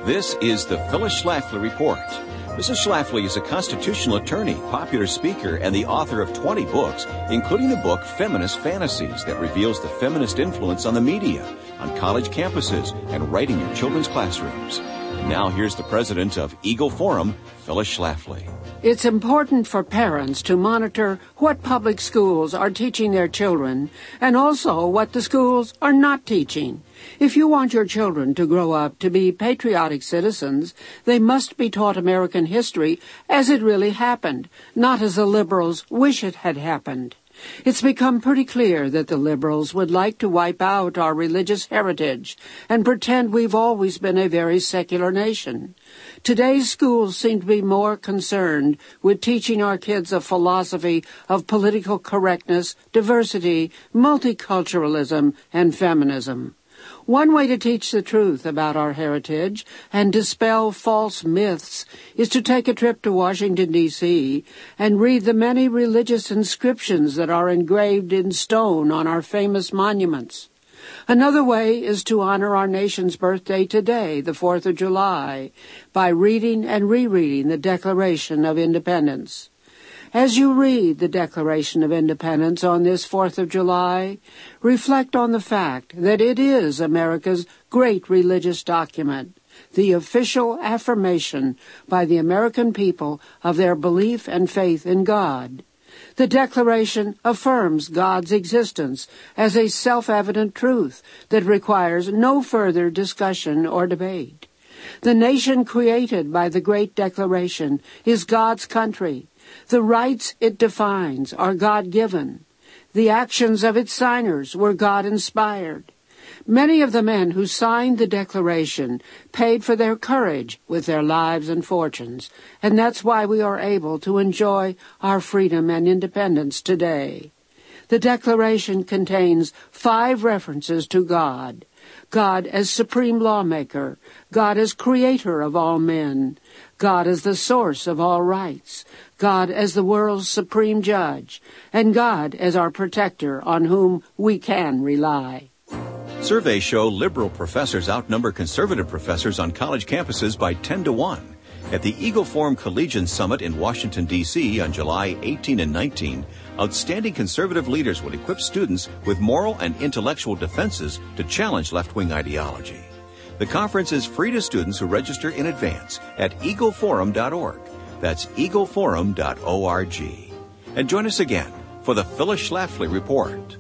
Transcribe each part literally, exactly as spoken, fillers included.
This is the Phyllis Schlafly Report. Missus Schlafly is a constitutional attorney, popular speaker, and the author of twenty books, including the book Feminist Fantasies that reveals the feminist influence on the media, on college campuses, and right in your children's classrooms. And now here's the president of Eagle Forum, Phyllis Schlafly. It's important for parents to monitor what public schools are teaching their children and also what the schools are not teaching. If you want your children to grow up to be patriotic citizens, they must be taught American history as it really happened, not as the liberals wish it had happened. It's become pretty clear that the liberals would like to wipe out our religious heritage and pretend we've always been a very secular nation. Today's schools seem to be more concerned with teaching our kids a philosophy of political correctness, diversity, multiculturalism, and feminism. One way to teach the truth about our heritage and dispel false myths is to take a trip to Washington, D C and read the many religious inscriptions that are engraved in stone on our famous monuments. Another way is to honor our nation's birthday today, the fourth of July, by reading and rereading the Declaration of Independence. As you read the Declaration of Independence on this fourth of July, reflect on the fact that it is America's great religious document, the official affirmation by the American people of their belief and faith in God. The Declaration affirms God's existence as a self-evident truth that requires no further discussion or debate. The nation created by the Great Declaration is God's country. The rights it defines are God-given. The actions of its signers were God-inspired. Many of the men who signed the Declaration paid for their courage with their lives and fortunes, and that's why we are able to enjoy our freedom and independence today. The Declaration contains five references to God. God as supreme lawmaker, God as creator of all men, God as the source of all rights, God as the world's supreme judge, and God as our protector on whom we can rely. Surveys show liberal professors outnumber conservative professors on college campuses by ten to one. At the Eagle Forum Collegian Summit in Washington, D C on July eighteenth and nineteenth, outstanding conservative leaders will equip students with moral and intellectual defenses to challenge left-wing ideology. The conference is free to students who register in advance at eagle forum dot org. That's eagle forum dot org. And join us again for the Phyllis Schlafly Report.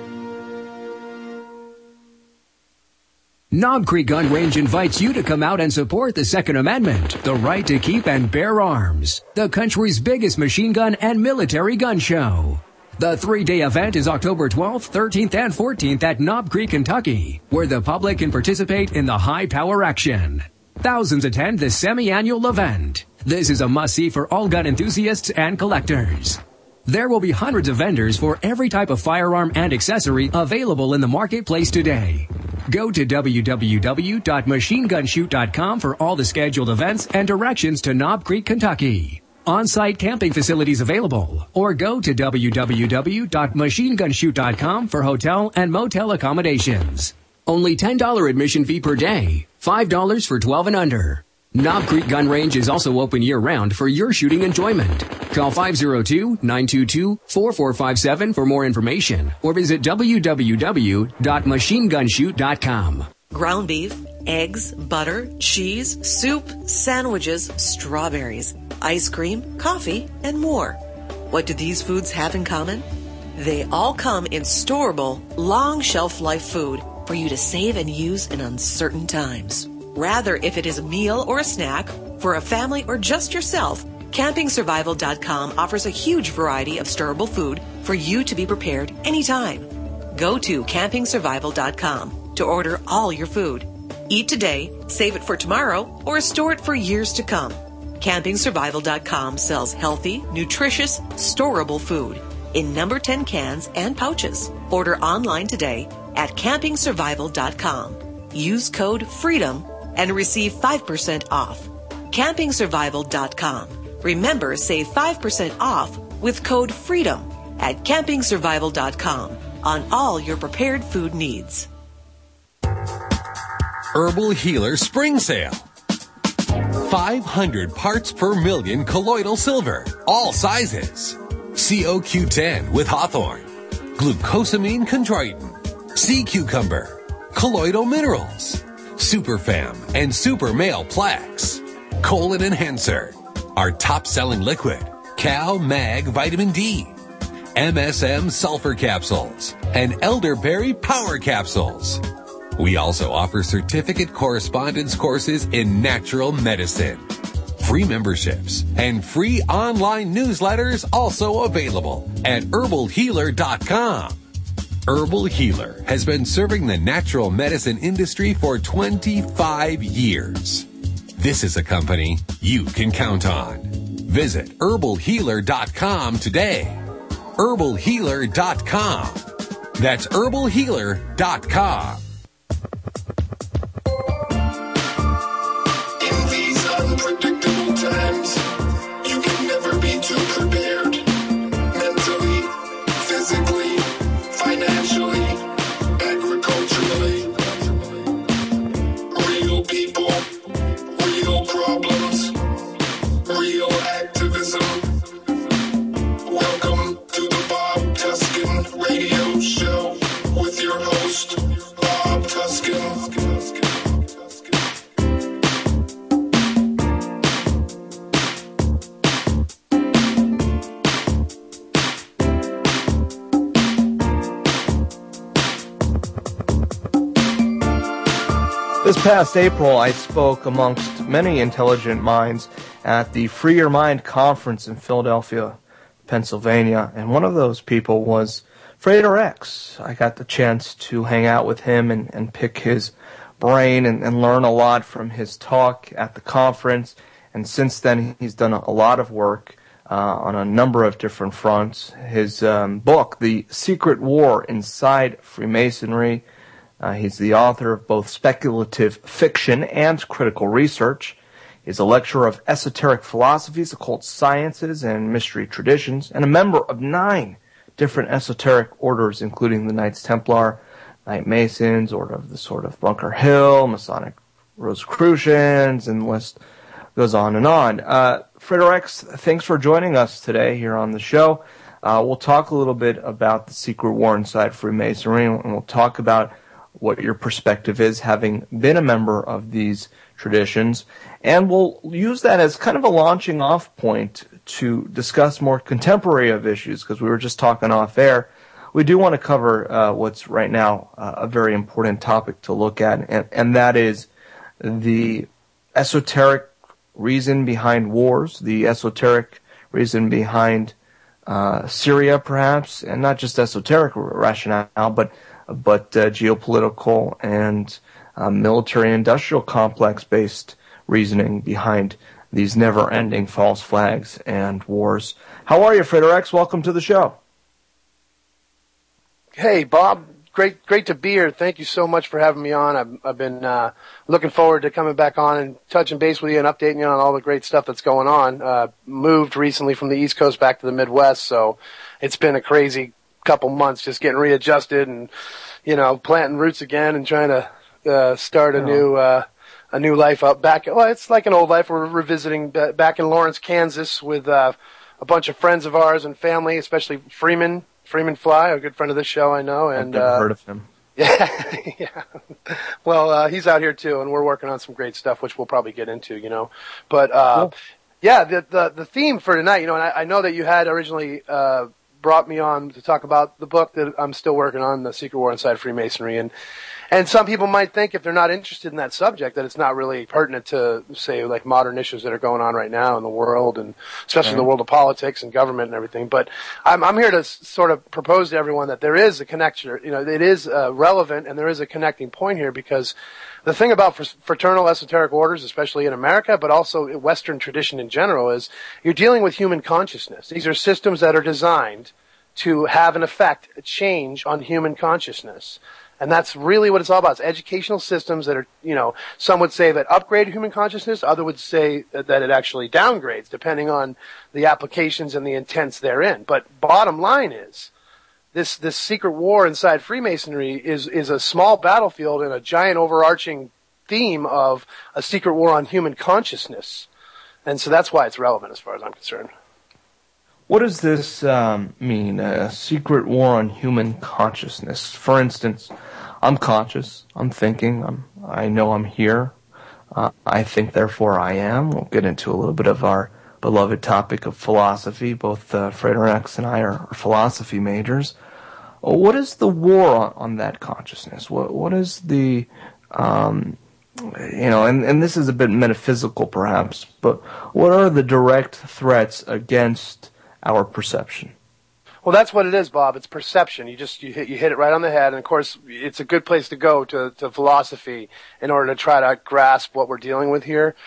Knob Creek Gun Range invites you to come out and support the Second Amendment, the right to keep and bear arms, the country's biggest machine gun and military gun show. The three-day event is October twelfth, thirteenth, and fourteenth at Knob Creek, Kentucky, where the public can participate in the high-power action. Thousands attend the semi-annual event. This is a must-see for all gun enthusiasts and collectors. There will be hundreds of vendors for every type of firearm and accessory available in the marketplace today. Go to w w w dot machine gun shoot dot com for all the scheduled events and directions to Knob Creek, Kentucky. On-site camping facilities available, or go to w w w dot machine gun shoot dot com for hotel and motel accommodations. Only ten dollars admission fee per day, five dollars for twelve and under. Knob Creek Gun Range is also open year-round for your shooting enjoyment. Call five oh two, nine two two, four four five seven for more information or visit w w w dot machine gun shoot dot com. Ground beef, eggs, butter, cheese, soup, sandwiches, strawberries, ice cream, coffee, and more. What do these foods have in common? They all come in storable, long shelf life food for you to save and use in uncertain times. Rather, if it is a meal or a snack, for a family or just yourself, camping survival dot com offers a huge variety of storable food for you to be prepared anytime. Go to camping survival dot com to order all your food. Eat today, save it for tomorrow, or store it for years to come. camping survival dot com sells healthy, nutritious, storable food in number ten cans and pouches. Order online today at camping survival dot com. Use code FREEDOM and receive five percent off. camping survival dot com. Remember, save five percent off with code FREEDOM at camping survival dot com on all your prepared food needs. Herbal Healer Spring Sale. five hundred parts per million colloidal silver, all sizes. C O Q ten with Hawthorne, glucosamine chondroitin, sea cucumber, colloidal minerals, Superfam and Super Male Plex, Colon Enhancer, our top-selling liquid, Cal Mag Vitamin D, M S M Sulfur Capsules, and Elderberry Power Capsules. We also offer certificate correspondence courses in natural medicine. Free memberships and free online newsletters also available at herbal healer dot com. Herbal Healer has been serving the natural medicine industry for twenty-five years. This is a company you can count on. Visit herbal healer dot com today. herbal healer dot com. That's herbal healer dot com. In these unpredictable times, you can never be too prepared. Mentally, physically, financially, agriculturally. Real people, real problems, real activism. Welcome to the Bob Tuskin Radio Show with your host, Bob Tuskin. This past April, I spoke amongst many intelligent minds at the Free Your Mind conference in Philadelphia, Pennsylvania, and one of those people was Frater X. I got the chance to hang out with him and, and pick his brain and, and learn a lot from his talk at the conference, and since then he's done a lot of work uh, on a number of different fronts. His um, book, The Secret War Inside Freemasonry, Uh, he's the author of both speculative fiction and critical research. He's a lecturer of esoteric philosophies, occult sciences, and mystery traditions, and a member of nine different esoteric orders, including the Knights Templar, Knight Masons, Order of the Sword of Bunker Hill, Masonic Rosicrucians, and the list goes on and on. Uh, Frater X, thanks for joining us today here on the show. Uh, we'll talk a little bit about the secret war inside Freemasonry, and we'll talk about what your perspective is, having been a member of these traditions. And we'll use that as kind of a launching off point to discuss more contemporary of issues, because we were just talking off air. We do want to cover uh, what's right now uh, a very important topic to look at, and, and that is the esoteric reason behind wars, the esoteric reason behind uh, Syria, perhaps, and not just esoteric rationale, but but uh, geopolitical and uh, military-industrial complex-based reasoning behind these never-ending false flags and wars. How are you, Frater X? Welcome to the show. Hey, Bob. Great, great to be here. Thank you so much for having me on. I've, I've been uh, looking forward to coming back on and touching base with you and updating you on all the great stuff that's going on. Uh, moved recently from the East Coast back to the Midwest, so it's been a crazy couple months just getting readjusted and, you know, planting roots again and trying to uh, start a new uh, a new life up back. Well, it's like an old life. We're revisiting back in Lawrence, Kansas, with uh, a bunch of friends of ours and family, especially Freeman Freeman Fly, a good friend of this show, I know. And I've never uh, heard of him. Yeah, yeah. Well, uh, he's out here too, and we're working on some great stuff, which we'll probably get into, you know. But uh, cool. yeah, the, the the theme for tonight, you know, and I, I know that you had originally Uh, brought me on to talk about the book that I'm still working on, The Secret War Inside Freemasonry. And, and some people might think, if they're not interested in that subject, that it's not really pertinent to, say, like modern issues that are going on right now in the world, and especially in the world of politics and government and everything. But I'm, I'm here to s- sort of propose to everyone that there is a connection, you know, it is uh, relevant, and there is a connecting point here, because the thing about fraternal esoteric orders, especially in America, but also in Western tradition in general, is you're dealing with human consciousness. These are systems that are designed to have an effect, a change on human consciousness. And that's really what it's all about. It's educational systems that are, you know, some would say that upgrade human consciousness, others would say that it actually downgrades, depending on the applications and the intents therein. But bottom line is, this this secret war inside Freemasonry is is a small battlefield in a giant overarching theme of a secret war on human consciousness. And so that's why it's relevant as far as I'm concerned. What does this um, mean, a secret war on human consciousness? For instance, I'm conscious, I'm thinking, I'm, I know I'm here, uh, I think therefore I am. We'll get into a little bit of our beloved topic of philosophy. Both uh, Frater X and I are, are philosophy majors. What is the war on, on that consciousness? What What is the, um, you know, and, and this is a bit metaphysical perhaps, but what are the direct threats against our perception? Well, that's what it is, Bob. It's perception. You just you hit, you hit it right on the head, and of course, it's a good place to go to, to philosophy in order to try to grasp what we're dealing with here.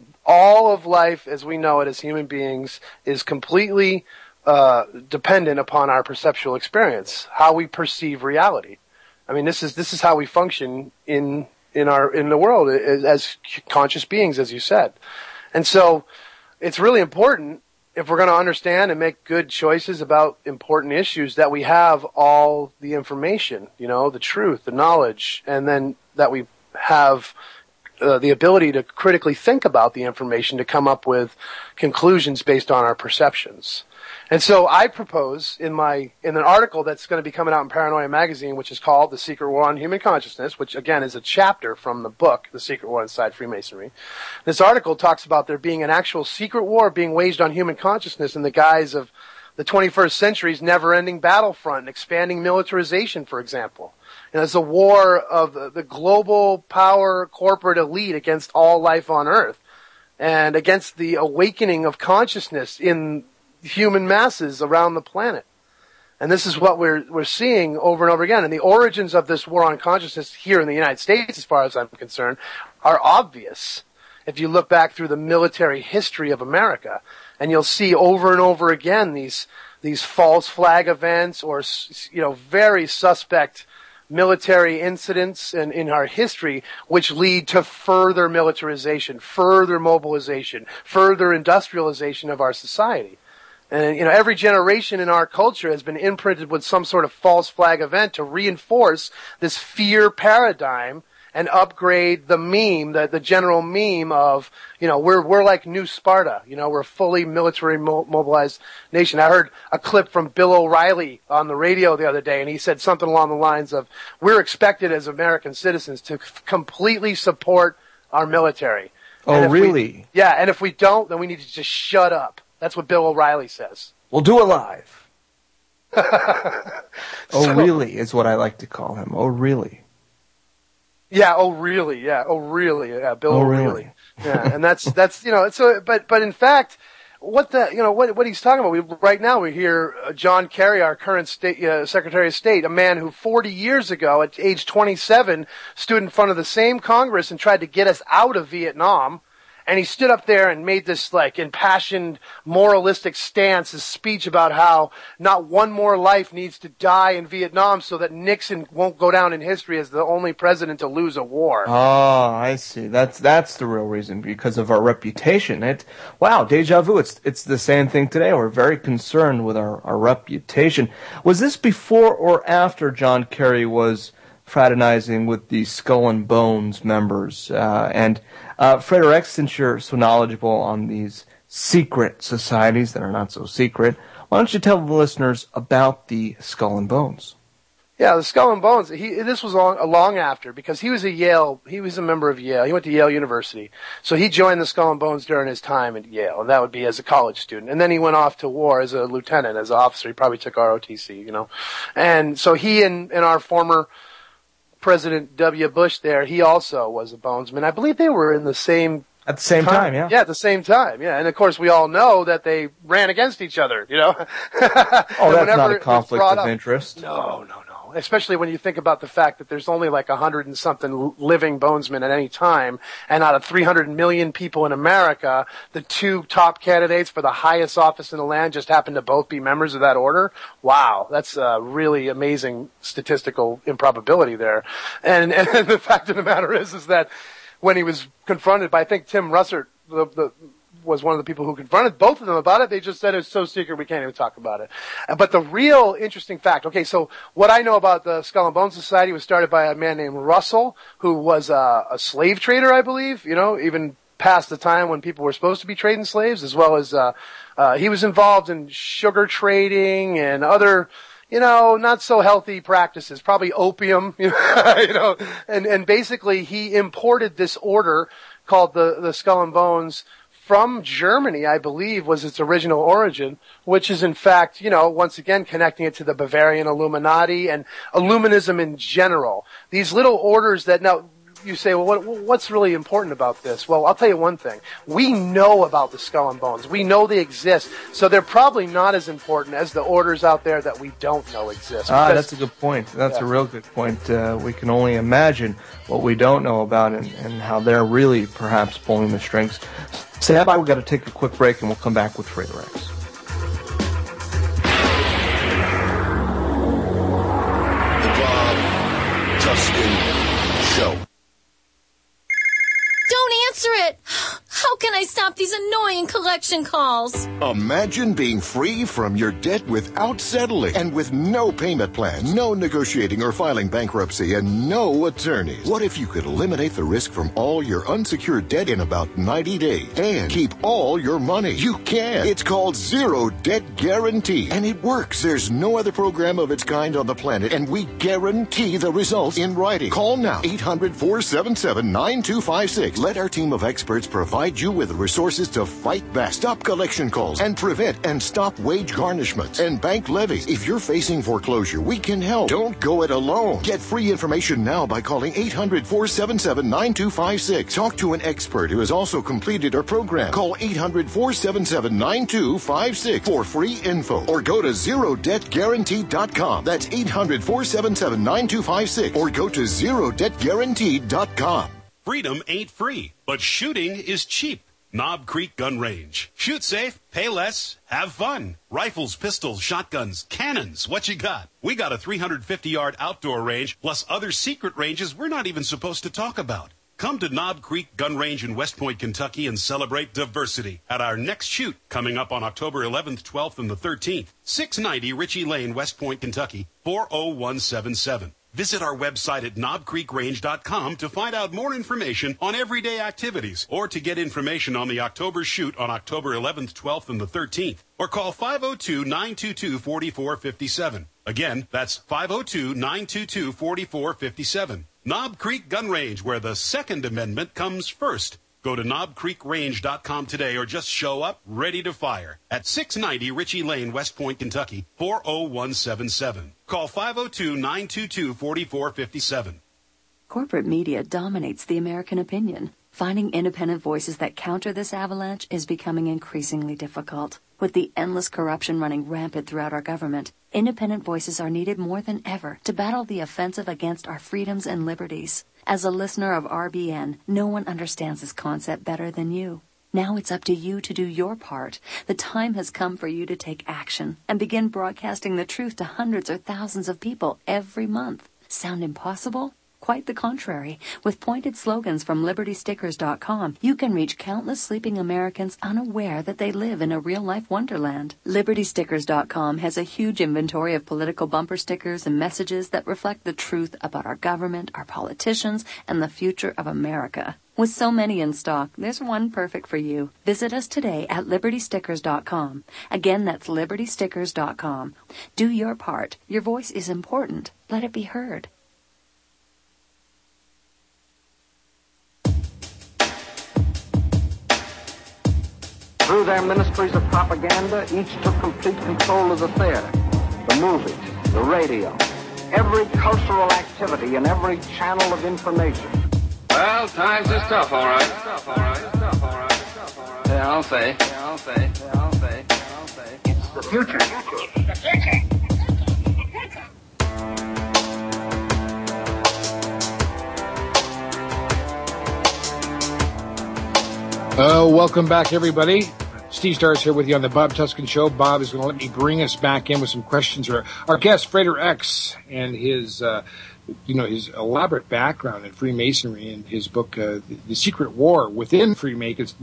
All of life, as we know it as human beings, is completely uh, dependent upon our perceptual experience, how we perceive reality. I mean, this is this is how we function in in our in the world as conscious beings, as you said, and so it's really important, if we're going to understand and make good choices about important issues, that we have all the information, you know, the truth, the knowledge, and then that we have uh, the ability to critically think about the information to come up with conclusions based on our perceptions. And so I propose in my in an article that's going to be coming out in Paranoia Magazine, which is called The Secret War on Human Consciousness, which again is a chapter from the book The Secret War Inside Freemasonry. This article talks about there being an actual secret war being waged on human consciousness in the guise of the twenty-first century's never-ending battlefront and expanding militarization, for example. And it's a war of the, the global power corporate elite against all life on Earth and against the awakening of consciousness in human masses around the planet. And this is what we're we're seeing over and over again. And the origins of this war on consciousness here in the United States, as far as I'm concerned, are obvious if you look back through the military history of America. And you'll see over and over again these these false flag events or, you know, very suspect military incidents in, in our history, which lead to further militarization, further mobilization, further industrialization of our society. And, you know, every generation in our culture has been imprinted with some sort of false flag event to reinforce this fear paradigm and upgrade the meme, the, the general meme of, you know, we're we're like New Sparta. You know, we're a fully military mo- mobilized nation. I heard a clip from Bill O'Reilly on the radio the other day, and he said something along the lines of, we're expected as American citizens to f- completely support our military. Oh, really? We, yeah, and if we don't, then we need to just shut up. That's what Bill O'Reilly says. We'll do it live. so, oh, really is what I like to call him. Oh, really? Yeah. Oh, really? Yeah. Oh, really? Yeah. Bill oh, O'Reilly. Really? yeah. And that's that's you know. So, but but in fact, what the you know what what he's talking about? We right now we hear uh, John Kerry, our current state uh, Secretary of State, a man who forty years ago, at age twenty-seven, stood in front of the same Congress and tried to get us out of Vietnam. And he stood up there and made this like impassioned, moralistic stance, his speech about how not one more life needs to die in Vietnam so that Nixon won't go down in history as the only president to lose a war. Oh, I see. That's that's the real reason, because of our reputation. It wow, deja vu. It's it's the same thing today. We're very concerned with our, our reputation. Was this before or after John Kerry was fraternizing with the Skull and Bones members? Uh, and uh, Frater X, since you're so knowledgeable on these secret societies that are not so secret, why don't you tell the listeners about the Skull and Bones? Yeah, the Skull and Bones. He this was long, long after, because he was a Yale. He was a member of Yale. He went to Yale University, so he joined the Skull and Bones during his time at Yale, and that would be as a college student. And then he went off to war as a lieutenant, as an officer. He probably took R O T C, you know. And so he and, and our former President W. Bush there, he also was a Bonesman. I believe they were in the same At the same time, time, yeah. Yeah, at the same time, yeah. And of course, we all know that they ran against each other, you know. Oh, that's not a conflict of up, interest. No, no, no. Especially when you think about the fact that there's only like a hundred and something living Bonesmen at any time, and out of three hundred million people in America, the two top candidates for the highest office in the land just happen to both be members of that order. Wow, that's a really amazing statistical improbability there. And, and the fact of the matter is, is that when he was confronted by, I think, Tim Russert, the, the was one of the people who confronted both of them about it. They just said it's so secret we can't even talk about it. But the real interesting fact, okay, so what I know about the Skull and Bones Society was started by a man named Russell, who was a, a slave trader, I believe, you know, even past the time when people were supposed to be trading slaves, as well as uh, uh, he was involved in sugar trading and other, you know, not so healthy practices, probably opium, you know, you know, and, and basically he imported this order called the, the Skull and Bones from Germany, I believe, was its original origin, which is in fact, you know, once again connecting it to the Bavarian Illuminati and Illuminism in general. These little orders that now, you say, well, what, what's really important about this? Well, I'll tell you one thing. We know about the Skull and Bones. We know they exist. So they're probably not as important as the orders out there that we don't know exist. Ah, that's a good point. That's yeah. a real good point. Uh, we can only imagine what we don't know about and, and how they're really perhaps pulling the strings. Stand by. We've got to take a quick break, and we'll come back with Frater X. The Bob Tuskin Show. Don't answer it! How can I stop these annoying collection calls? Imagine being free from your debt without settling and with no payment plans, no negotiating or filing bankruptcy, and no attorneys. What if you could eliminate the risk from all your unsecured debt in about ninety days and keep all your money? You can. It's called Zero Debt Guarantee, and it works. There's no other program of its kind on the planet, and we guarantee the results in writing. Call now, eight hundred, four seven seven, nine two five six. Let our team of experts provide you with the resources to fight back, stop collection calls, and prevent and stop wage garnishments and bank levies. If you're facing foreclosure, we can help. Don't go it alone. Get free information now by calling eight hundred, four seven seven, nine two five six. Talk to an expert who has also completed our program. Call eight hundred, four seven seven, nine two five six for free info, or go to zero debt guarantee dot com. That's eight hundred, four seven seven, nine two five six, or go to zero debt guarantee dot com. Freedom ain't free, but shooting is cheap. Knob Creek Gun Range. Shoot safe, pay less, have fun. Rifles, pistols, shotguns, cannons, what you got? We got a three hundred fifty yard outdoor range, plus other secret ranges we're not even supposed to talk about. Come to Knob Creek Gun Range in West Point, Kentucky, and celebrate diversity at our next shoot coming up on October eleventh, twelfth, and the thirteenth. six ninety Ritchie Lane, West Point, Kentucky, four oh one seven seven. Visit our website at knob creek range dot com to find out more information on everyday activities, or to get information on the October shoot on October eleventh, twelfth, and the thirteenth. Or call five oh two, nine two two, four four five seven. Again, that's five oh two, nine two two, four four five seven. Knob Creek Gun Range, where the Second Amendment comes first. Go to knob creek range dot com today, or just show up ready to fire at six ninety Ritchie Lane, West Point, Kentucky, four oh one seven seven. Call five oh two, nine two two, four four five seven. Corporate media dominates the American opinion. Finding independent voices that counter this avalanche is becoming increasingly difficult. With the endless corruption running rampant throughout our government, independent voices are needed more than ever to battle the offensive against our freedoms and liberties. As a listener of R B N, no one understands this concept better than you. Now it's up to you to do your part. The time has come for you to take action and begin broadcasting the truth to hundreds or thousands of people every month. Sound impossible? Quite the contrary. With pointed slogans from liberty stickers dot com, you can reach countless sleeping Americans unaware that they live in a real-life wonderland. liberty stickers dot com has a huge inventory of political bumper stickers and messages that reflect the truth about our government, our politicians, and the future of America. With so many in stock, there's one perfect for you. Visit us today at liberty stickers dot com. Again, that's liberty stickers dot com. Do your part. Your voice is important. Let it be heard. Through their ministries of propaganda, each took complete control of the theater, the movies, the radio, every cultural activity and every channel of information. Well, times is tough, all right. Tough, all right. Tough, all right. Tough, all right. Yeah, I'll say. Yeah, I'll say. Yeah, I'll say. Yeah, I'll say. It's the future. The future. Uh, welcome back, everybody. Steve Starrs here with you on the Bob Tuskin Show. Bob is going to let me bring us back in with some questions. Our, our guest, Frater X, and his, uh, you know, his elaborate background in Freemasonry and his book, uh, the, the Secret War Within Freemasons, uh,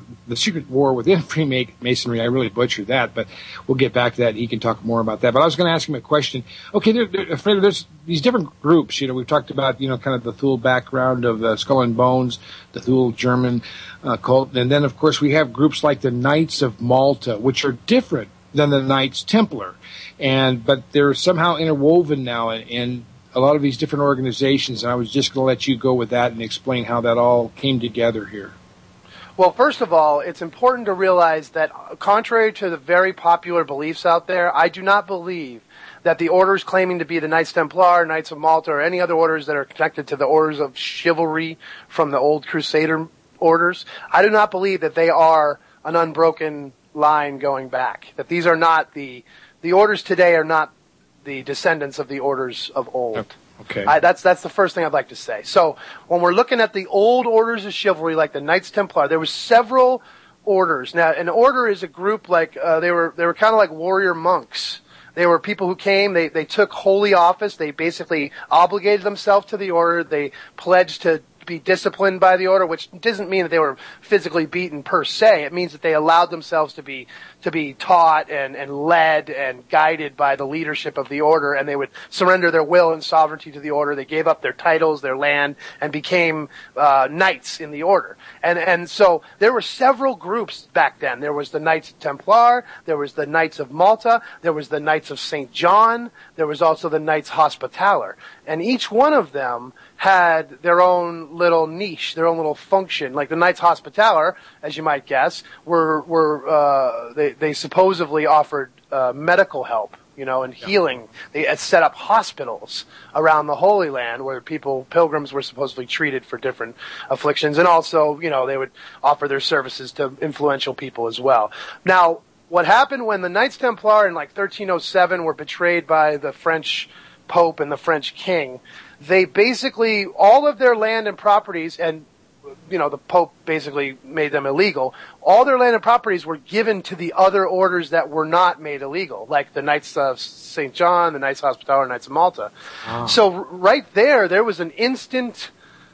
the secret war within Freemasonry. I really butchered that, but we'll get back to that. He can talk more about that. But I was going to ask him a question. Okay, there, there, there's these different groups. You know, we've talked about, you know, kind of the Thule background of uh, Skull and Bones, the Thule German uh, cult. And then, of course, we have groups like the Knights of Malta, which are different than the Knights Templar. And, but they're somehow interwoven now in, in a lot of these different organizations. And I was just going to let you go with that and explain how that all came together here. Well, first of all, it's important to realize that contrary to the very popular beliefs out there, I do not believe that the orders claiming to be the Knights Templar, Knights of Malta, or any other orders that are connected to the orders of chivalry from the old Crusader orders, I do not believe that they are an unbroken line going back. That these are not the, the orders today are not the descendants of the orders of old. Okay. I, that's that's the first thing I'd like to say. So when we're looking at the old orders of chivalry, like the Knights Templar, there were several orders. Now, an order is a group like uh, they were they were kind of like warrior monks. They were people who came. They they took holy office. They basically obligated themselves to the order. They pledged to be disciplined by the order, which doesn't mean that they were physically beaten per se. It means that they allowed themselves to be to be taught and, and led and guided by the leadership of the order, and they would surrender their will and sovereignty to the order. They gave up their titles, their land, and became uh, knights in the order. And and so there were several groups back then. There was the Knights Templar, there was the Knights of Malta, there was the Knights of Saint John, there was also the Knights Hospitaller. And each one of them had their own little niche, their own little function. Like the Knights Hospitaller, as you might guess, were were uh, they they supposedly offered uh, medical help, you know, and healing. They had set up hospitals around the Holy Land where people, pilgrims, were supposedly treated for different afflictions, and also, you know, they would offer their services to influential people as well. Now, what happened when the Knights Templar in like thirteen oh seven were betrayed by the French Pope and the French King? They basically, all of their land and properties, and, you know, the Pope basically made them illegal, all their land and properties were given to the other orders that were not made illegal, like the Knights of Saint John, the Knights Hospitaller, Knights of Malta. Oh. So right there, there was an instant,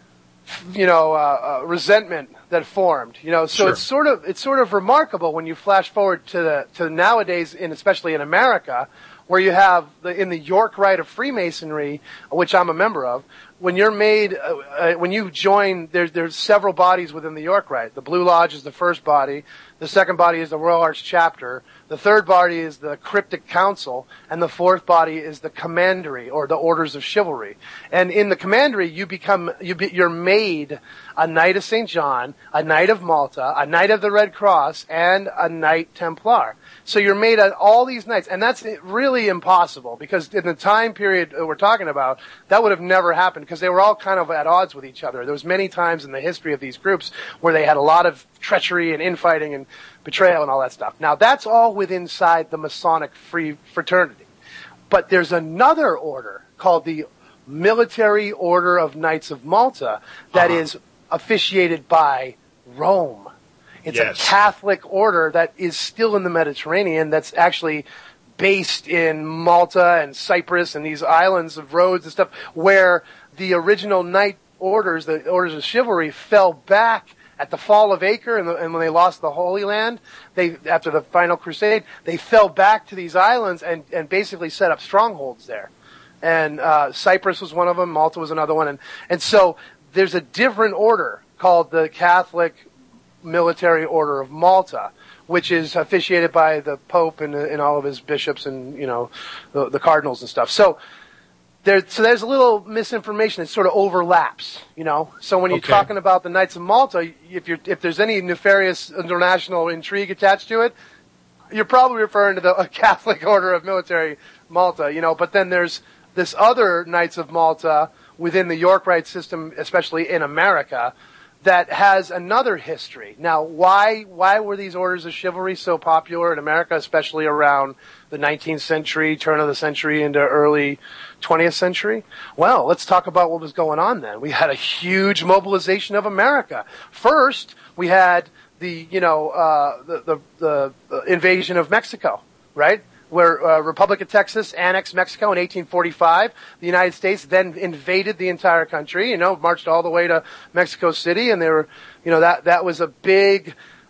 you know, uh, uh, resentment that formed, you know, so sure. it's sort of, it's sort of remarkable when you flash forward to the, to nowadays, in, especially in America, where you have the, in the York Rite of Freemasonry, which I'm a member of, when you're made, uh, uh, when you join, there's, there's several bodies within the York Rite. The Blue Lodge is the first body. The second body is the Royal Arch Chapter. The third body is the Cryptic Council. And the fourth body is the Commandery, or the Orders of Chivalry. And in the Commandery, you become, you be, you're made a Knight of Saint John, a Knight of Malta, a Knight of the Red Cross, and a Knight Templar. So you're made of all these knights, and that's really impossible, because in the time period we're talking about, that would have never happened, because they were all kind of at odds with each other. There was many times in the history of these groups where they had a lot of treachery and infighting and betrayal and all that stuff. Now, that's all within inside the Masonic free fraternity. But there's another order called the Military Order of Knights of Malta that uh-huh. is officiated by Rome. It's yes. a Catholic order that is still in the Mediterranean, that's actually based in Malta and Cyprus and these islands of Rhodes and stuff, where the original knight orders, the orders of chivalry, fell back at the fall of Acre, and, the, and when they lost the Holy Land, they, after the final crusade, they fell back to these islands and, and basically set up strongholds there. And uh, Cyprus was one of them, Malta was another one, and, and so there's a different order called the Catholic Military Order of Malta, which is officiated by the Pope and, and all of his bishops and, you know, the, the cardinals and stuff. So there, so there's a little misinformation that sort of overlaps, you know. So when you're okay. talking about the Knights of Malta, if you're, if there's any nefarious international intrigue attached to it, you're probably referring to the Catholic Order of Military Malta, you know. But then there's this other Knights of Malta within the York Rite system, especially in America, that has another history. Now, why why were these orders of chivalry so popular in America, especially around the nineteenth century, turn of the century into early twentieth century? Well, let's talk about what was going on then. We had a huge mobilization of America. First, we had the, you know, uh, the, the, the invasion of Mexico, right? Where uh, Republic of Texas annexed Mexico in eighteen forty-five. The United States then invaded the entire country, you know, marched all the way to Mexico City, and they were, you know, that that was a big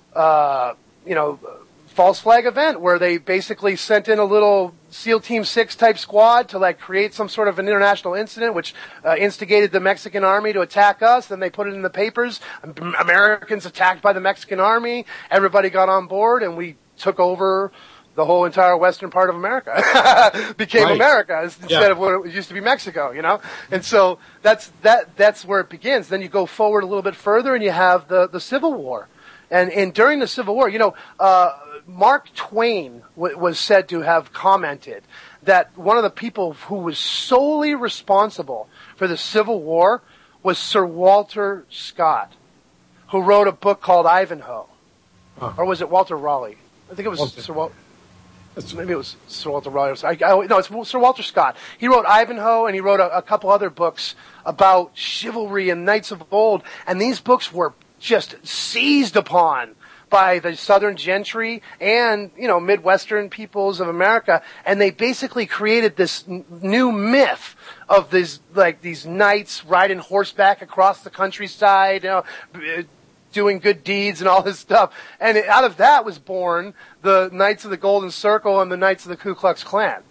uh, you know, false flag event where they basically sent in a little SEAL Team six type squad to like create some sort of an international incident, which uh, instigated the Mexican army to attack us. Then they put it in the papers. Americans attacked by the Mexican army. Everybody got on board, and we took over the whole entire western part of America. Became right. America instead yeah. of what it used to be Mexico, you know? And so that's that that's where it begins. Then you go forward a little bit further, and you have the, the Civil War. And, and during the Civil War, you know, uh, Mark Twain w- was said to have commented that one of the people who was solely responsible for the Civil War was Sir Walter Scott, who wrote a book called Ivanhoe. Huh. Or was it Walter Raleigh? I think it was Walter. Sir Walter. Maybe it was Sir Walter Raleigh. I, I, no, it's Sir Walter Scott. He wrote Ivanhoe, and he wrote a, a couple other books about chivalry and knights of old. And these books were just seized upon by the Southern gentry and, you know, Midwestern peoples of America, and they basically created this n- new myth of these, like, these knights riding horseback across the countryside, you know, b- doing good deeds and all this stuff. And it, out of that was born the Knights of the Golden Circle and the Knights of the Ku Klux Klan.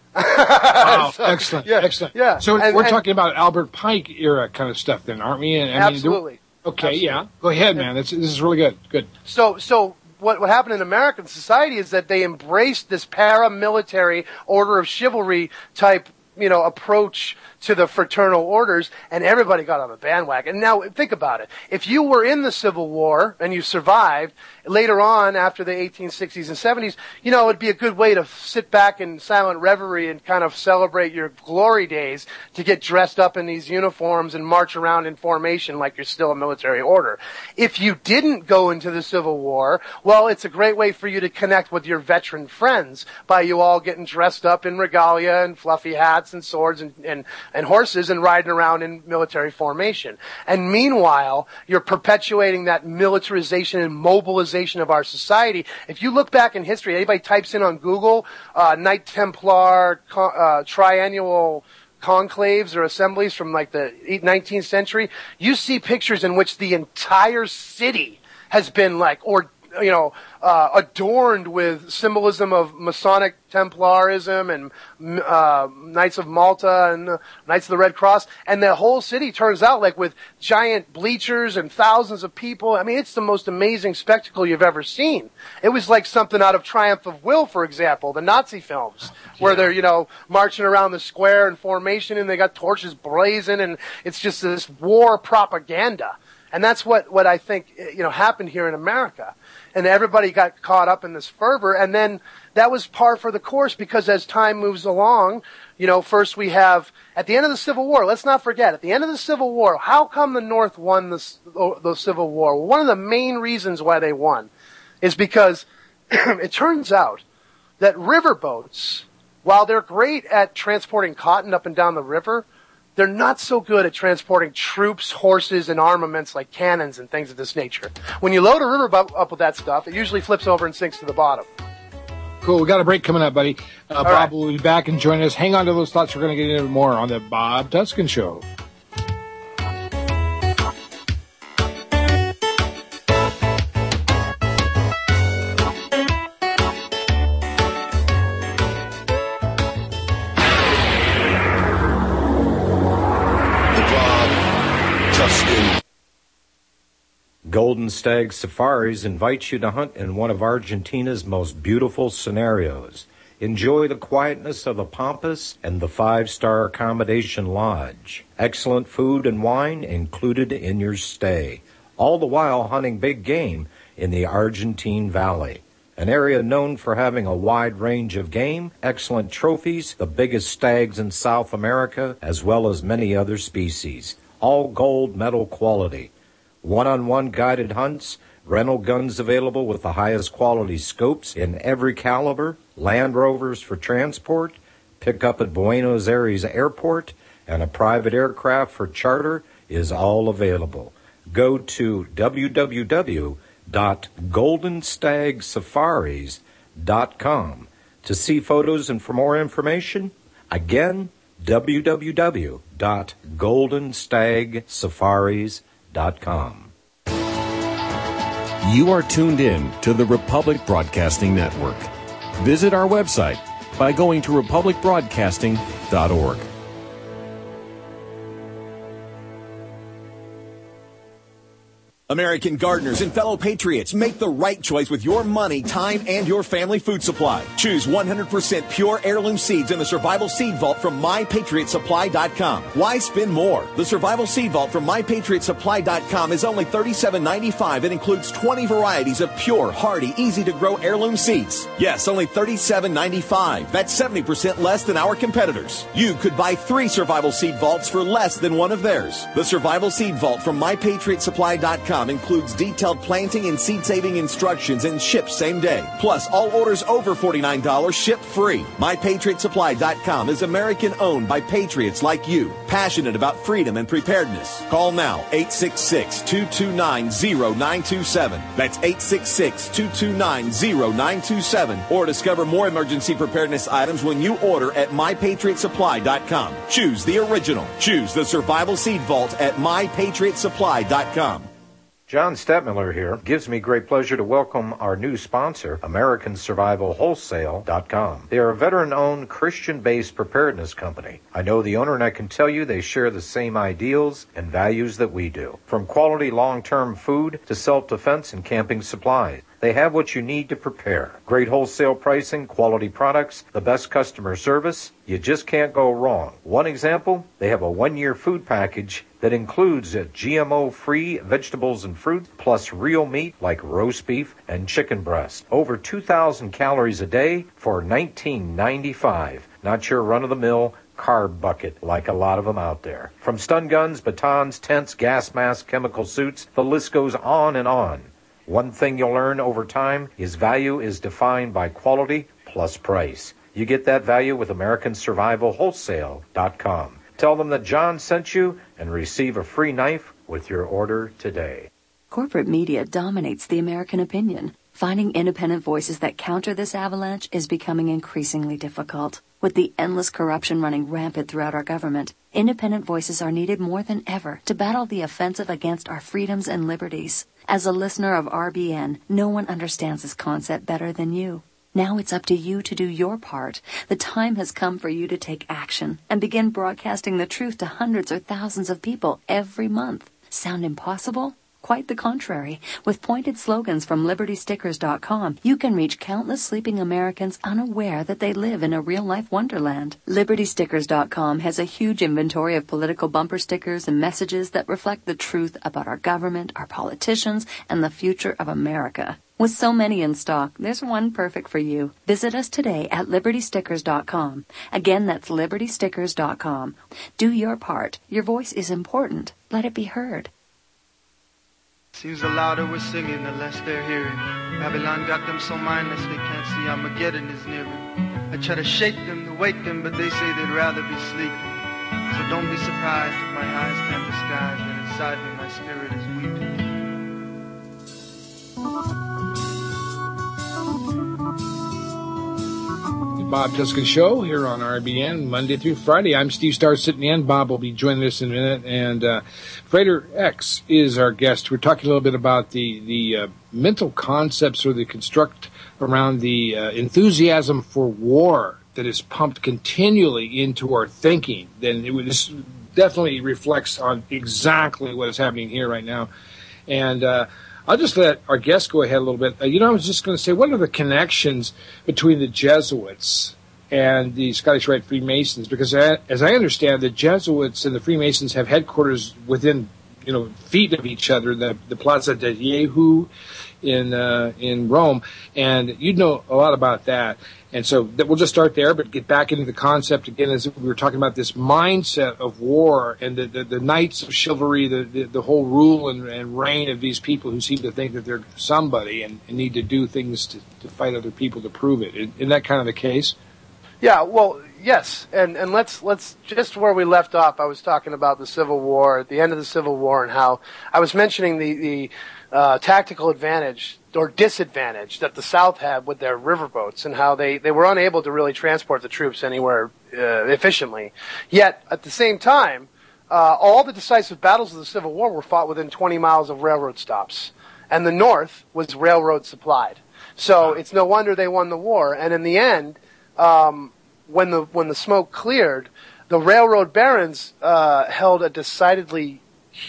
Wow, so, excellent, yeah, excellent. Yeah. So and, we're and, talking about Albert Pike era kind of stuff then, aren't we? And, I absolutely. Mean, Okay, Absolutely. yeah. Go ahead, man. This, this is really good. Good. So, so what what happened in American society is that they embraced this paramilitary order of chivalry type, you know, approach to the fraternal orders, and everybody got on the bandwagon. Now, think about it. If you were in the Civil War and you survived, later on, after the eighteen sixties and seventies, you know, it'd be a good way to sit back in silent reverie and kind of celebrate your glory days to get dressed up in these uniforms and march around in formation like you're still a military order. If you didn't go into the Civil War, well, it's a great way for you to connect with your veteran friends by you all getting dressed up in regalia and fluffy hats and swords and, and and horses and riding around in military formation. And meanwhile, you're perpetuating that militarization and mobilization of our society. If you look back in history, anybody types in on Google, uh, Knight Templar, uh, triennial conclaves or assemblies from like the nineteenth century, you see pictures in which the entire city has been like, or, you know, uh, adorned with symbolism of Masonic Templarism and uh, Knights of Malta and uh, Knights of the Red Cross, and the whole city turns out like with giant bleachers and thousands of people. I mean, it's the most amazing spectacle you've ever seen. It was like something out of Triumph of Will, for example, the Nazi films, where they're, you know, marching around the square in formation and they got torches blazing, and it's just this war propaganda. And that's what, what I think, you know, happened here in America. And everybody got caught up in this fervor. And then that was par for the course, because as time moves along, you know, first we have, at the end of the Civil War, let's not forget, at the end of the Civil War, how come the North won the, the Civil War? Well, one of the main reasons why they won is because it turns out that riverboats, while they're great at transporting cotton up and down the river, they're not so good at transporting troops, horses, and armaments like cannons and things of this nature. When you load a riverboat up with that stuff, it usually flips over and sinks to the bottom. Cool. We got a break coming up, buddy. Uh, Bob right. will be back and join us. Hang on to those thoughts. We're going to get into more on the Bob Tuskin Show. Golden Stag Safaris invites you to hunt in one of Argentina's most beautiful scenarios. Enjoy the quietness of the Pampas and the five-star accommodation lodge. Excellent food and wine included in your stay. All the while hunting big game in the Argentine Valley, an area known for having a wide range of game, excellent trophies, the biggest stags in South America, as well as many other species. All gold medal quality. One-on-one guided hunts, rental guns available with the highest quality scopes in every caliber, Land Rovers for transport, pick up at Buenos Aires Airport, and a private aircraft for charter is all available. Go to w w w dot golden stag safaris dot com to see photos and for more information. Again, w w w dot golden stag safaris dot com. You are tuned in to the Republic Broadcasting Network. Visit our website by going to republic broadcasting dot org. American gardeners and fellow patriots, make the right choice with your money, time, and your family food supply. Choose one hundred percent pure heirloom seeds in the Survival Seed Vault from my patriot supply dot com. Why spend more? The Survival Seed Vault from my patriot supply dot com is only thirty-seven ninety-five and includes twenty varieties of pure, hardy, easy-to-grow heirloom seeds. Yes, only thirty-seven ninety-five. That's seventy percent less than our competitors. You could buy three Survival Seed Vaults for less than one of theirs. The Survival Seed Vault from my patriot supply dot com includes detailed planting and seed-saving instructions and ships same day. Plus, all orders over forty-nine dollars ship free. my patriot supply dot com is American-owned by patriots like you, passionate about freedom and preparedness. Call now, eight six six, two two nine, zero nine two seven. That's eight six six, two two nine, zero nine two seven. Or discover more emergency preparedness items when you order at my patriot supply dot com. Choose the original. Choose the Survival Seed Vault at my patriot supply dot com. John Stadtmiller here. It gives me great pleasure to welcome our new sponsor, American Survival Wholesale dot com. They are a veteran-owned, Christian-based preparedness company. I know the owner, and I can tell you they share the same ideals and values that we do. From quality long-term food to self-defense and camping supplies, they have what you need to prepare. Great wholesale pricing, quality products, the best customer service. You just can't go wrong. One example, they have a one-year food package that includes G M O-free vegetables and fruit, plus real meat like roast beef and chicken breast. Over two thousand calories a day for nineteen ninety-five. Not your run-of-the-mill carb bucket like a lot of them out there. From stun guns, batons, tents, gas masks, chemical suits, the list goes on and on. One thing you'll learn over time is value is defined by quality plus price. You get that value with American Survival Wholesale dot com. Tell them that John sent you and receive a free knife with your order today. Corporate media dominates the American opinion. Finding independent voices that counter this avalanche is becoming increasingly difficult. With the endless corruption running rampant throughout our government, independent voices are needed more than ever to battle the offensive against our freedoms and liberties. As a listener of R B N, no one understands this concept better than you. Now it's up to you to do your part. The time has come for you to take action and begin broadcasting the truth to hundreds or thousands of people every month. Sound impossible? Quite the contrary. With pointed slogans from Liberty Stickers dot com, you can reach countless sleeping Americans unaware that they live in a real-life wonderland. Liberty Stickers dot com has a huge inventory of political bumper stickers and messages that reflect the truth about our government, our politicians, and the future of America. With so many in stock, there's one perfect for you. Visit us today at Liberty Stickers dot com. Again, that's Liberty Stickers dot com. Do your part. Your voice is important. Let it be heard. Seems the louder we're singing, the less they're hearing. Babylon got them so mindless they can't see Armageddon is nearing. I try to shake them, to wake them, but they say they'd rather be sleeping. So don't be surprised if my eyes can't disguise that inside me my spirit is weeping. Bob Tuskin Show here on R B N, Monday through Friday. I'm Steve Starr sitting in. Bob will be joining us in a minute. And uh, Frater X is our guest. We're talking a little bit about the, the uh, mental concepts or the construct around the uh, enthusiasm for war that is pumped continually into our thinking. Then it this definitely reflects on exactly what is happening here right now. And uh I'll just let our guest go ahead a little bit. Uh, you know, I was just going to say, what are the connections between the Jesuits and the Scottish Rite Freemasons? Because I, as I understand, the Jesuits and the Freemasons have headquarters within, you know, feet of each other, the, the Plaza de Jehu in uh, in Rome, and you'd know a lot about that. And so that we'll just start there, but get back into the concept again as we were talking about this mindset of war and the, the, the knights of chivalry, the, the, the whole rule and, and reign of these people who seem to think that they're somebody and, and need to do things to, to fight other people to prove it. Isn't that kind of the case? Yeah, well, yes, and and let's let's just where we left off. I was talking about the Civil War, at the end of the Civil War, and how I was mentioning the the uh, tactical advantage or disadvantage that the South had with their riverboats, and how they they were unable to really transport the troops anywhere uh, efficiently. Yet at the same time, uh, all the decisive battles of the Civil War were fought within twenty miles of railroad stops. and the North was railroad supplied. So it's no wonder they won the war. And in the end, um, when the when the smoke cleared, the railroad barons uh, held a decidedly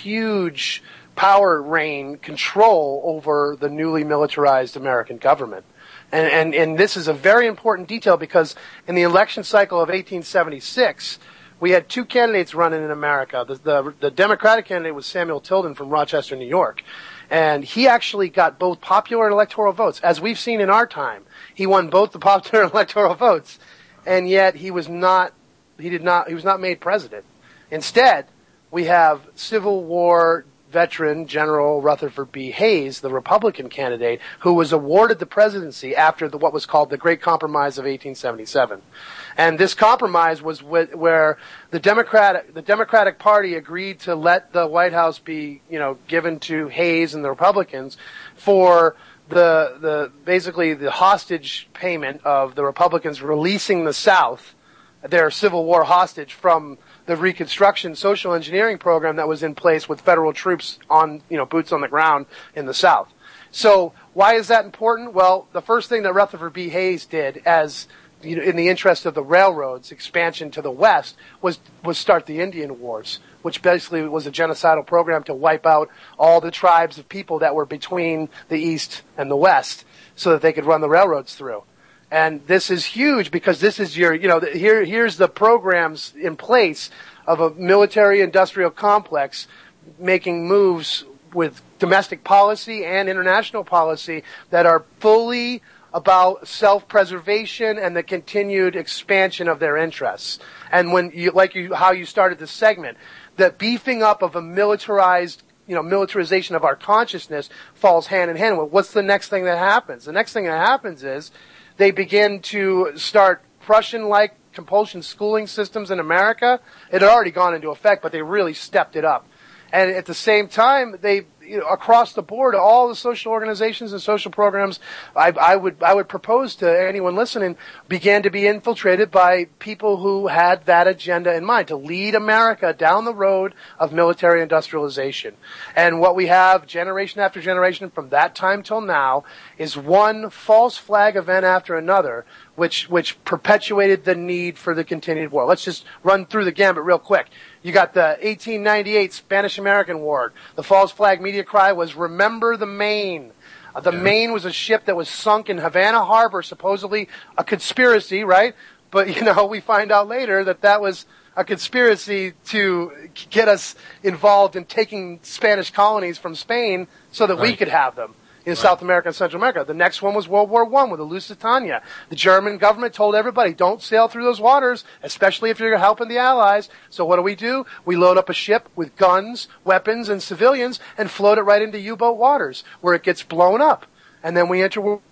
huge power reign control over the newly militarized American government. And, and and this is a very important detail because in the election cycle of eighteen seventy-six, we had two candidates running in America. The, the, the Democratic candidate was Samuel Tilden from Rochester, New York. And he actually got both popular and electoral votes. As we've seen in our time, he won both the popular and electoral votes. And yet he was not, he did not, he was not made president. Instead, we have Civil War veteran General Rutherford B. Hayes, the Republican candidate, who was awarded the presidency after the, what was called the Great Compromise of eighteen seventy-seven. And this compromise was with, where the Democratic the Democratic Party agreed to let the White House be, you know, given to Hayes and the Republicans for the the basically the hostage payment of the Republicans releasing the South, their Civil War hostage, from the Reconstruction social engineering program that was in place with federal troops on, you know, boots on the ground in the South. So why is that important? Well, the first thing that Rutherford B. Hayes did, as you know, in the interest of the railroads expansion to the West, was was start the Indian Wars, which basically was a genocidal program to wipe out all the tribes of people that were between the East and the West, so that they could run the railroads through. And this is huge because this is your, you know, the, here, here's the programs in place of a military-industrial complex making moves with domestic policy and international policy that are fully about self-preservation and the continued expansion of their interests. And when you, like you, how you started this segment, the beefing up of a militarized, you know, militarization of our consciousness falls hand in hand with what's the next thing that happens? The next thing that happens is they begin to start Prussian-like compulsion schooling systems in America. It had already gone into effect, but they really stepped it up. And at the same time, they, you know, across the board, all the social organizations and social programs, I, I would, I would propose to anyone listening, began to be infiltrated by people who had that agenda in mind, to lead America down the road of military industrialization. And what we have, generation after generation, from that time till now, is one false flag event after another, which, which perpetuated the need for the continued war. Let's just run through the gambit real quick. You got the eighteen ninety-eight Spanish-American War. The false flag media cry was, "Remember the Maine." Uh, the yeah. Maine was a ship that was sunk in Havana Harbor, supposedly a conspiracy, right? But, you know, we find out later that that was a conspiracy to get us involved in taking Spanish colonies from Spain so that right. we could have them in right. South America and Central America. The next one was World War One with the Lusitania. The German government told everybody, don't sail through those waters, especially if you're helping the Allies. So what do we do? We load up a ship with guns, weapons, and civilians and float it right into U-boat waters where it gets blown up. And then we enter World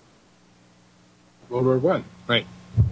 War One. Right.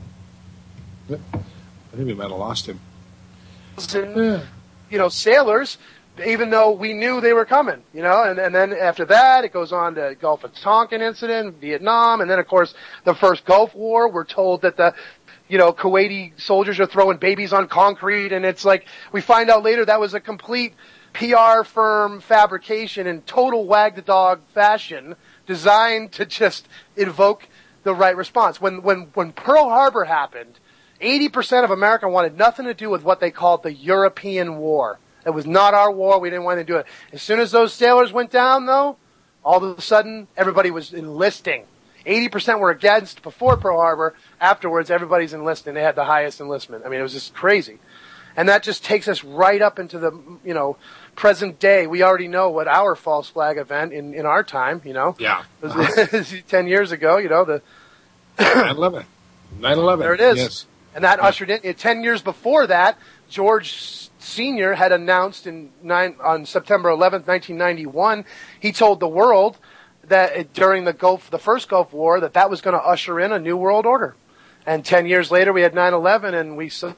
I think we might have lost him. And, you know, sailors, even though we knew they were coming, you know, and, and then after that, it goes on to Gulf of Tonkin incident, Vietnam, and then, of course, the first Gulf War. We're told that the, you know, Kuwaiti soldiers are throwing babies on concrete, and it's like, we find out later that was a complete P R firm fabrication in total wag-the-dog fashion, designed to just invoke the right response. When, when, when Pearl Harbor happened, eighty percent of America wanted nothing to do with what they called the European War. It was not our war. We didn't want to do it. As soon as those sailors went down, though, all of a sudden, everybody was enlisting. eighty percent were against before Pearl Harbor. Afterwards, everybody's enlisting. They had the highest enlistment. I mean, it was just crazy. And that just takes us right up into the, you know, present day. We already know what our false flag event in, in our time, you know. Yeah. It was ten years ago, you know, the nine eleven. nine eleven. There it is. Yes. And that yeah. ushered in, ten years before that, George Senior had announced in nine, on September eleventh, nineteen ninety-one, he told the world that it, during the Gulf, the first Gulf War, that that was going to usher in a new world order. And ten years later, we had nine eleven, and we saw.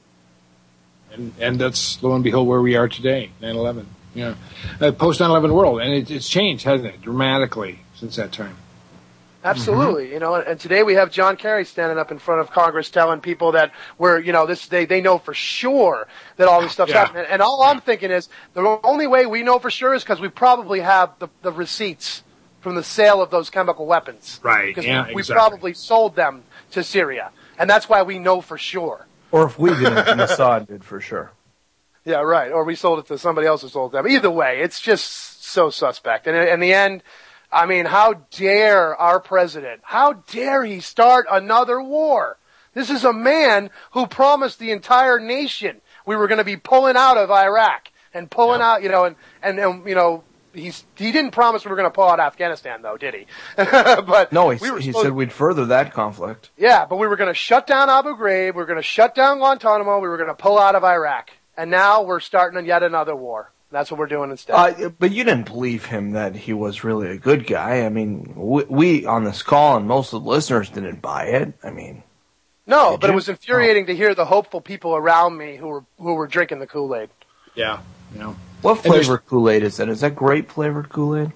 And, and that's, lo and behold, where we are today, nine eleven. Yeah. Uh, post nine eleven world. And it, it's changed, hasn't it, dramatically since that time. Absolutely, mm-hmm. you know, and today we have John Kerry standing up in front of Congress telling people that we're, you know, this they they know for sure that all this stuff's yeah. happening. And all I'm thinking is the only way we know for sure is because we probably have the, the receipts from the sale of those chemical weapons. Right, Because yeah, we, we exactly. probably sold them to Syria. And that's why we know for sure. Or if we didn't, Mossad did for sure. Yeah, right. Or we sold it to somebody else who sold them. Either way, it's just so suspect. And in the end, I mean, how dare our president, how dare he start another war? This is a man who promised the entire nation we were going to be pulling out of Iraq and pulling yeah. out, you know, and, and, and, you know, he's, he didn't promise we were going to pull out Afghanistan though, did he? But no, he, we were he supposed, said we'd further that conflict. Yeah, but we were going to shut down Abu Ghraib, we were going to shut down Guantanamo, we were going to pull out of Iraq. And now we're starting yet another war. That's what we're doing instead. Uh, but you didn't believe him that he was really a good guy. I mean, we, we on this call and most of the listeners didn't buy it. I mean, no, but you? it was infuriating oh. to hear the hopeful people around me who were who were drinking the Kool-Aid. Yeah, yeah. What flavored Kool-Aid is that? Is that grape flavored Kool-Aid?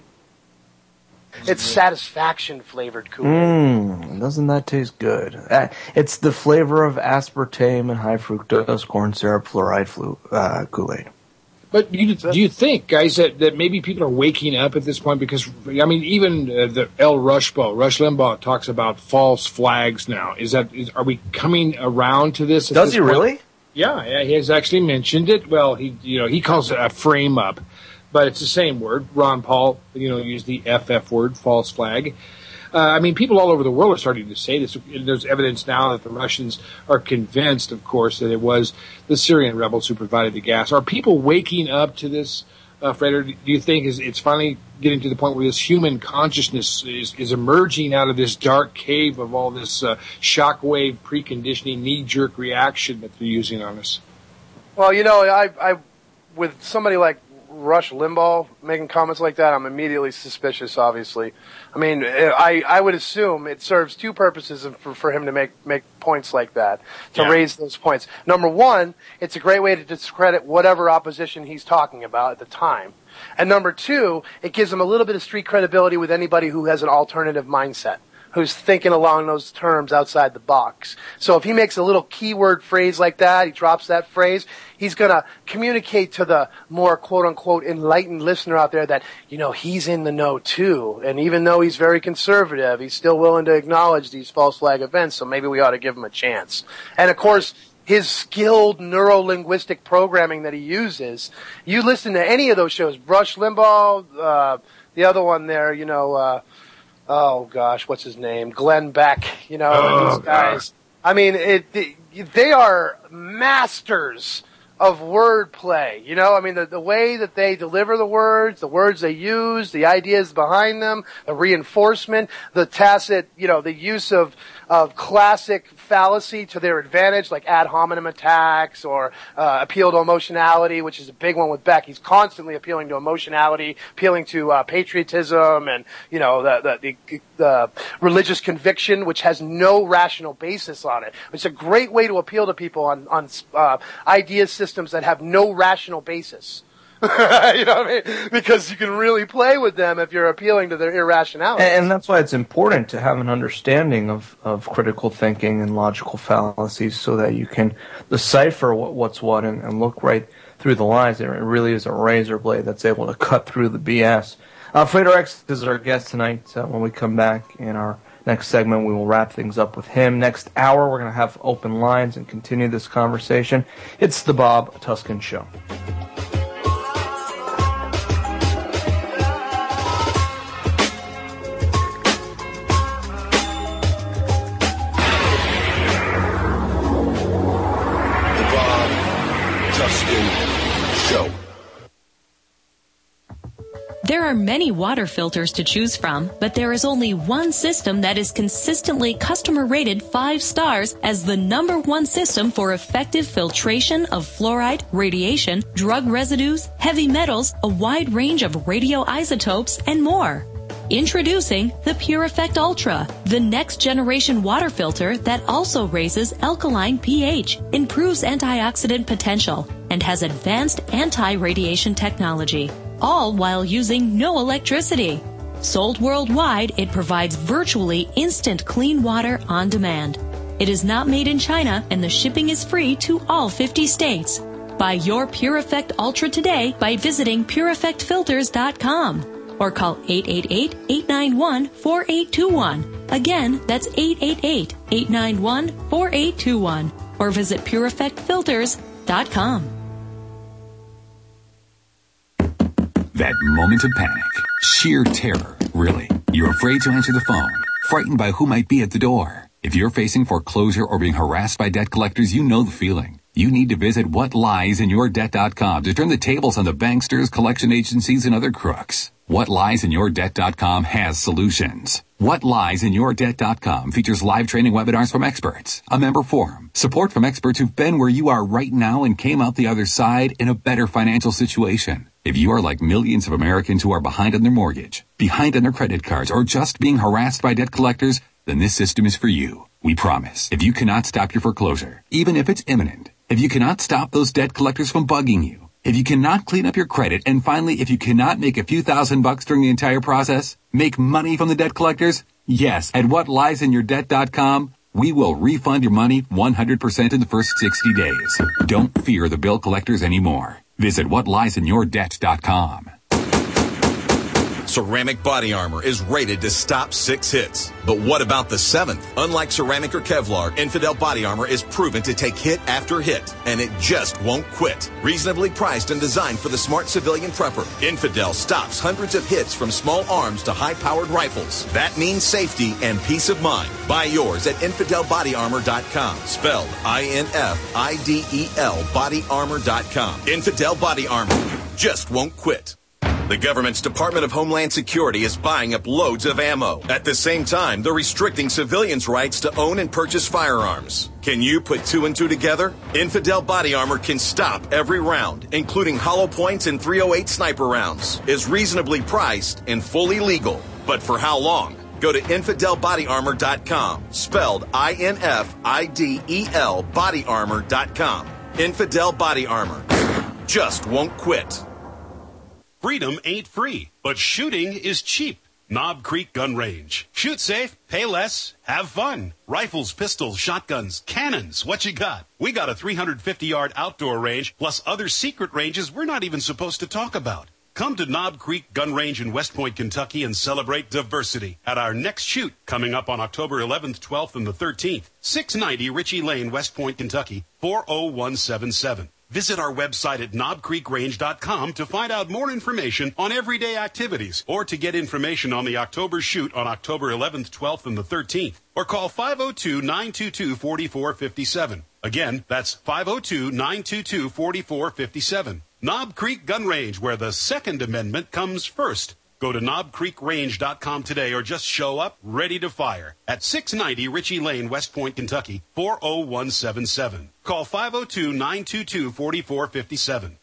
It's satisfaction flavored Kool-Aid. Mmm, doesn't that taste good? Uh, it's the flavor of aspartame and high fructose corn syrup fluoride flu, uh, Kool-Aid. But you, do you think, guys, that, that maybe people are waking up at this point? Because, I mean, even uh, the L. Rushbo, Rush Limbaugh talks about false flags now. Is that, is, are we coming around to this? Does this he point? really? Yeah, yeah, he has actually mentioned it. Well, he, you know, he calls it a frame up, but it's the same word. Ron Paul, you know, used the F F word, false flag. Uh, I mean, people all over the world are starting to say this. There's evidence now that the Russians are convinced, of course, that it was the Syrian rebels who provided the gas. Are people waking up to this, uh, Fred, or do you think is it's finally getting to the point where this human consciousness is, is emerging out of this dark cave of all this uh, shockwave preconditioning, knee-jerk reaction that they're using on us? Well, you know, I, I with somebody like Rush Limbaugh making comments like that, I'm immediately suspicious, obviously. I mean, I, I would assume it serves two purposes for, for him to make, make points like that, to yeah. raise those points. Number one, it's a great way to discredit whatever opposition he's talking about at the time. And number two, it gives him a little bit of street credibility with anybody who has an alternative mindset, who's thinking along those terms outside the box. So if he makes a little keyword phrase like that, he drops that phrase, he's going to communicate to the more quote-unquote enlightened listener out there that, you know, he's in the know too. And even though he's very conservative, he's still willing to acknowledge these false flag events, so maybe we ought to give him a chance. And of course, his skilled neuro-linguistic programming that he uses, you listen to any of those shows, Rush Limbaugh, uh, the other one there, you know, uh, oh gosh, what's his name? Glenn Beck, you know, oh, these guys. I mean, it, it, they are masters of wordplay, you know, I mean, the, the way that they deliver the words, the words they use, the ideas behind them, the reinforcement, the tacit, you know, the use of, of classic fallacy to their advantage, like ad hominem attacks or, uh, appeal to emotionality, which is a big one with Beck. He's constantly appealing to emotionality, appealing to, uh, patriotism and, you know, the, the, the, the religious conviction, which has no rational basis on it. It's a great way to appeal to people on, on, uh, ideas, systems that have no rational basis. You know what I mean? Because you can really play with them if you're appealing to their irrationality. And that's why it's important to have an understanding of, of critical thinking and logical fallacies so that you can decipher what, what's what and, and look right through the lines. It really is a razor blade that's able to cut through the B S. Uh, Frater X is our guest tonight. Uh, when we come back in our next segment, we will wrap things up with him. Next hour, we're going to have open lines and continue this conversation. It's the Bob Tuskin Show. The Bob Tuskin Show. There are many water filters to choose from, but there is only one system that is consistently customer rated five stars as the number one system for effective filtration of fluoride, radiation, drug residues, heavy metals, a wide range of radioisotopes, and more. Introducing the PureEffect Ultra, the next generation water filter that also raises alkaline pH, improves antioxidant potential, and has advanced anti-radiation technology, all while using no electricity. Sold worldwide, it provides virtually instant clean water on demand. It is not made in China, and the shipping is free to all fifty states. Buy your PureEffect Ultra today by visiting pure effect filters dot com. or call eight eight eight, eight nine one, four eight two one. Again, that's eight eight eight, eight nine one, four eight two one. Or visit pure effect filters dot com. That moment of panic. Sheer terror, really. You're afraid to answer the phone. Frightened by who might be at the door. If you're facing foreclosure or being harassed by debt collectors, you know the feeling. You need to visit what lies in your debt dot com to turn the tables on the banksters, collection agencies, and other crooks. what lies in your debt dot com has solutions. what lies in your debt dot com features live training webinars from experts, a member forum, support from experts who've been where you are right now and came out the other side in a better financial situation. If you are like millions of Americans who are behind on their mortgage, behind on their credit cards, or just being harassed by debt collectors, then this system is for you. We promise. If you cannot stop your foreclosure, even if it's imminent, if you cannot stop those debt collectors from bugging you, if you cannot clean up your credit, and finally, if you cannot make a few thousand bucks during the entire process, make money from the debt collectors, yes, at what lies in your debt dot com, we will refund your money one hundred percent in the first sixty days. Don't fear the bill collectors anymore. Visit what lies in your debt dot com. Ceramic Body Armor is rated to stop six hits. But what about the seventh? Unlike ceramic or Kevlar, Infidel Body Armor is proven to take hit after hit, and it just won't quit. Reasonably priced and designed for the smart civilian prepper, Infidel stops hundreds of hits from small arms to high-powered rifles. That means safety and peace of mind. Buy yours at infidel body armor dot com, spelled I N F I D E L body armor dot com. Infidel Body Armor just won't quit. The government's Department of Homeland Security is buying up loads of ammo. At the same time, they're restricting civilians' rights to own and purchase firearms. Can you put two and two together? Infidel Body Armor can stop every round, including hollow points and three oh eight sniper rounds. Is reasonably priced and fully legal. But for how long? Go to infidel body armor dot com, spelled I N F I D E L body armor dot com. Infidel Body Armor just won't quit. Freedom ain't free, but shooting is cheap. Knob Creek Gun Range. Shoot safe, pay less, have fun. Rifles, pistols, shotguns, cannons, what you got? We got a three hundred fifty yard outdoor range, plus other secret ranges we're not even supposed to talk about. Come to Knob Creek Gun Range in West Point, Kentucky, and celebrate diversity at our next shoot coming up on October eleventh, twelfth, and the thirteenth. six ninety Ritchie Lane, West Point, Kentucky, four oh one seven seven. Visit our website at knob creek range dot com to find out more information on everyday activities or to get information on the October shoot on October eleventh, twelfth, and the thirteenth. Or call five oh two, nine two two, four four five seven. Again, that's five oh two, nine two two, four four five seven. Knob Creek Gun Range, where the Second Amendment comes first. Go to knob creek range dot com today or just show up ready to fire at six ninety Ritchie Lane, West Point, Kentucky, four oh one seven seven. Call five oh two, nine two two, four four five seven.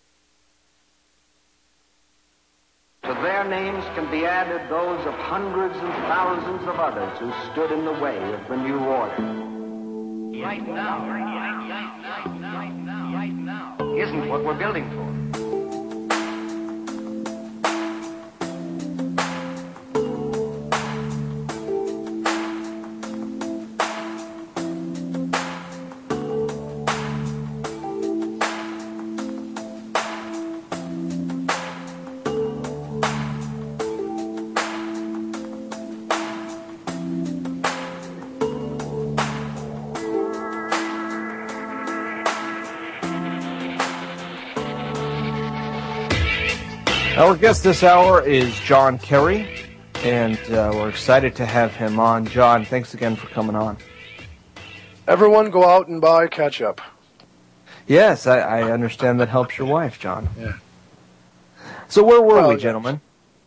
To their names can be added those of hundreds and thousands of others who stood in the way of the new order. Right now, right now, right now, right now, right now, isn't what we're building for. Our guest this hour is John Kerry, and uh, we're excited to have him on. John, thanks again for coming on. Everyone go out and buy ketchup. Yes, I, I understand that helps your wife, John. Yeah. So where were Well, we, yeah. gentlemen?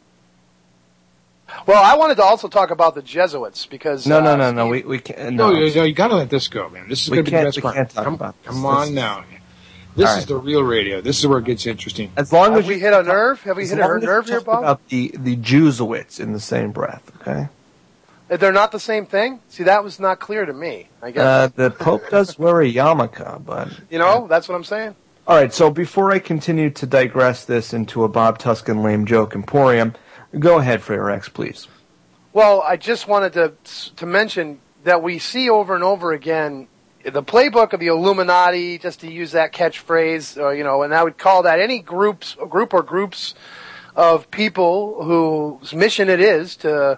Well, I wanted to also talk about the Jesuits because No, uh, no, no, no. Steve- We we can't. No, No, you, no, you got to let this go, man. This is We going to be the can't- best we part. can't talk come about this. come This on is- now. This All is right. the real radio. This is where it gets interesting. As long Have as we you hit a nerve? Have we as hit a long as nerve you here, talk Bob? About the the Jesuits in the same breath, okay? They're not the same thing? See, that was not clear to me, I guess. Uh, the Pope does wear a yarmulke, but you know, that's what I'm saying. all right. So before I continue to digress this into a Bob Tuskin lame joke emporium, go ahead, Frater X, please. Well, I just wanted to to mention that we see over and over again the playbook of the Illuminati, just to use that catchphrase, uh, you know, and I would call that any groups, group or groups of people whose mission it is to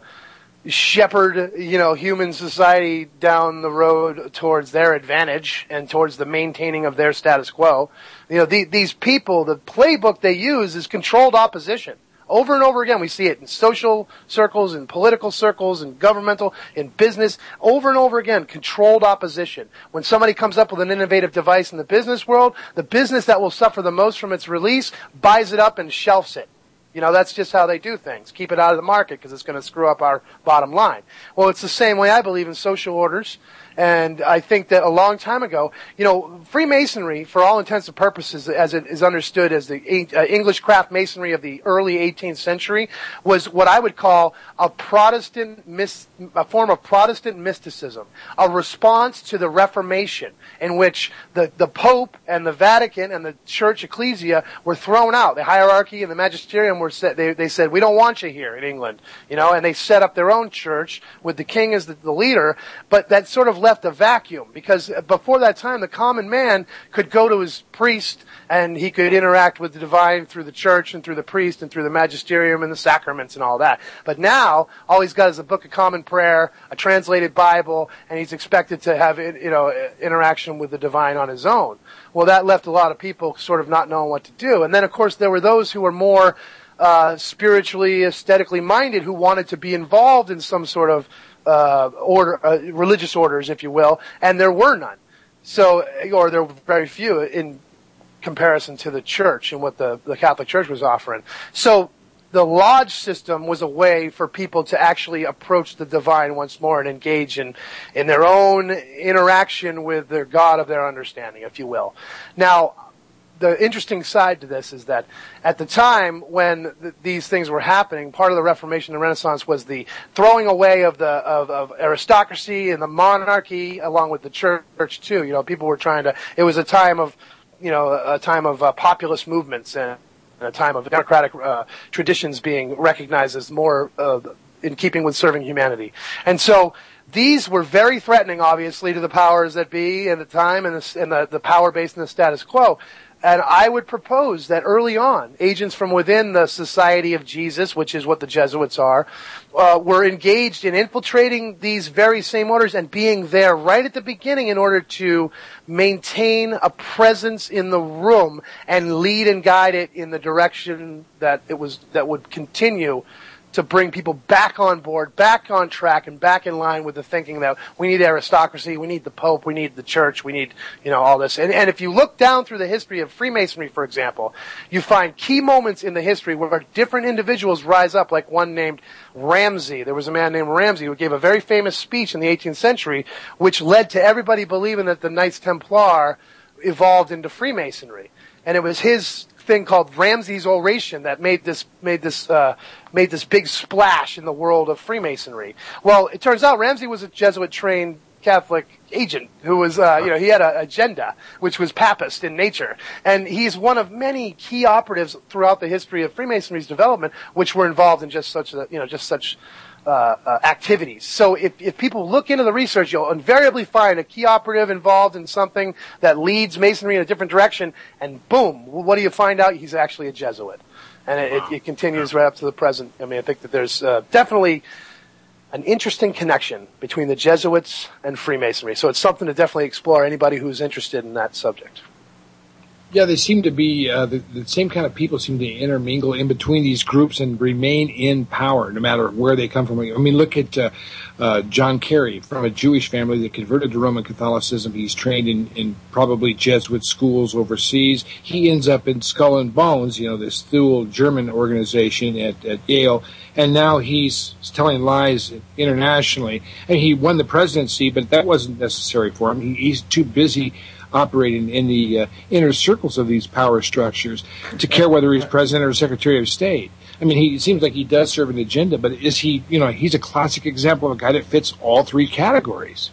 shepherd, you know, human society down the road towards their advantage and towards the maintaining of their status quo. You know, the, these people, the playbook they use is controlled opposition. Over and over again, we see it in social circles, in political circles, in governmental, in business. Over and over again, controlled opposition. When somebody comes up with an innovative device in the business world, the business that will suffer the most from its release buys it up and shelves it. You know, that's just how they do things. Keep it out of the market because it's going to screw up our bottom line. Well, it's the same way I believe in social orders. And I think that a long time ago, you know, Freemasonry, for all intents and purposes, as it is understood as the uh, English craft masonry of the early eighteenth century, was what I would call a Protestant, mis- a form of Protestant mysticism, a response to the Reformation, in which the, the Pope and the Vatican and the Church Ecclesia were thrown out. The hierarchy and the magisterium were set, they, they said, we don't want you here in England, you know, and they set up their own church with the king as the, the leader, but that sort of left a vacuum, because before that time the common man could go to his priest and he could interact with the divine through the church and through the priest and through the magisterium and the sacraments and all that. But now all he's got is a book of common prayer, a translated Bible, and he's expected to have, you know, interaction with the divine on his own. Well, that left a lot of people sort of not knowing what to do. And then of course there were those who were more uh spiritually, aesthetically minded, who wanted to be involved in some sort of Uh, order, uh, religious orders, if you will, and there were none. So, or there were very few in comparison to the church and what the, the Catholic Church was offering. So, the lodge system was a way for people to actually approach the divine once more and engage in, in their own interaction with their God of their understanding, if you will. Now, the interesting side to this is that at the time when th- these things were happening, part of the Reformation and Renaissance was the throwing away of the of, of aristocracy and the monarchy, along with the church too. You know, people were trying to. It was a time of, you know, a time of uh, populist movements and a time of democratic uh, traditions being recognized as more uh, in keeping with serving humanity, and so. These were very threatening, obviously, to the powers that be at the time and the, and the, the power base and the status quo. And I would propose that early on, agents from within the Society of Jesus, which is what the Jesuits are, uh, were engaged in infiltrating these very same orders and being there right at the beginning in order to maintain a presence in the room and lead and guide it in the direction that it was, that would continue to bring people back on board, back on track, and back in line with the thinking that we need aristocracy, we need the Pope, we need the Church, we need, you know, all this. And, and if you look down through the history of Freemasonry, for example, you find key moments in the history where different individuals rise up, like one named Ramsay. There was a man named Ramsay who gave a very famous speech in the eighteenth century, which led to everybody believing that the Knights Templar evolved into Freemasonry. And it was his thing called Ramsay's Oration that made this made this uh, made this big splash in the world of Freemasonry. Well, it turns out Ramsay was a Jesuit-trained Catholic agent who was, uh, you know, he had an agenda which was papist in nature, and he's one of many key operatives throughout the history of Freemasonry's development, which were involved in just such, a, you know, just such. Uh, uh, activities. So if, if people look into the research, you'll invariably find a key operative involved in something that leads Masonry in a different direction, and boom, what do you find out? He's actually a Jesuit. And it, it, it continues right up to the present. I mean, I think that there's uh, definitely an interesting connection between the Jesuits and Freemasonry. So it's something to definitely explore, anybody who's interested in that subject. Yeah, they seem to be, uh, the, the same kind of people seem to intermingle in between these groups and remain in power, no matter where they come from. I mean, look at uh, uh, John Kerry, from a Jewish family that converted to Roman Catholicism. He's trained in, in probably Jesuit schools overseas. He ends up in Skull and Bones, you know, this Thule German organization at, at Yale, and now he's telling lies internationally. And he won the presidency, but that wasn't necessary for him. He, he's too busy operating in the uh, inner circles of these power structures to care whether he's president or secretary of state. I mean, he it seems like he does serve an agenda, but is he, you know, he's a classic example of a guy that fits all three categories.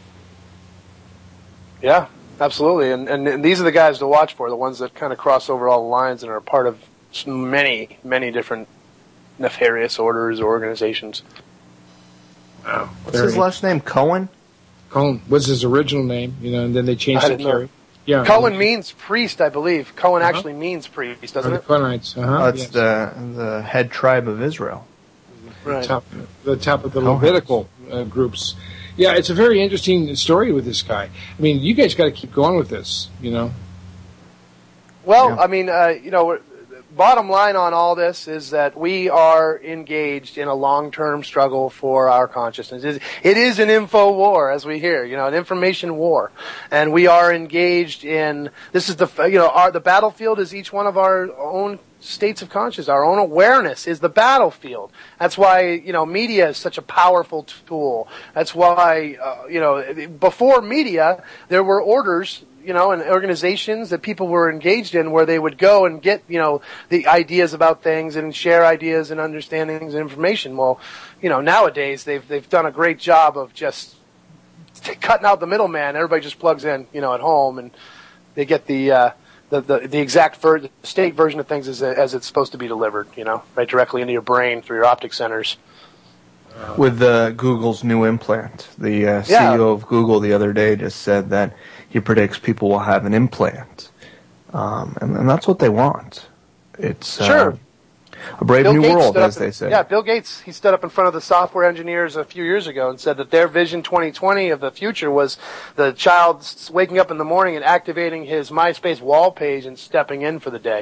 Yeah, absolutely. And, and, and these are the guys to watch for, the ones that kind of cross over all the lines and are part of many, many different nefarious orders or organizations. Wow. What's his last name? Cohen? Cohen was his original name, you know, and then they changed it to Kerry. Yeah. Cohen means priest, I believe. Cohen Uh-huh. actually means priest, doesn't Or it? the Cohenites. Uh-huh. That's yes. the the head tribe of Israel. Right. The top, the top of the Levitical uh, groups. Yeah, it's a very interesting story with this guy. I mean, you guys got to keep going with this, you know. Well, Yeah. I mean, uh, you know, bottom line on all this is that we are engaged in a long-term struggle for our consciousness. It is an info war, as we hear, you know, an information war. And we are engaged in, this is the, you know, our, the battlefield is each one of our own states of consciousness. Our own awareness is the battlefield. That's why, you know, media is such a powerful tool. That's why, uh, you know, before media, there were orders, you know, and organizations that people were engaged in where they would go and get, you know, the ideas about things and share ideas and understandings and information. Well, you know, nowadays they've, they've done a great job of just cutting out the middleman. Everybody just plugs in, you know, at home and they get the, uh, the, the, the exact ver- state version of things as, as it's supposed to be delivered, you know, right directly into your brain through your optic centers. With uh, Google's new implant, the uh, Yeah. C E O of Google the other day just said that he predicts people will have an implant, um, and, and that's what they want. It's uh, Sure. a brave Bill new Gates world, stood as up they in- say. Yeah, Bill Gates, he stood up in front of the software engineers a few years ago and said that their vision twenty twenty of the future was the child s- waking up in the morning and activating his MySpace wall page and stepping in for the day.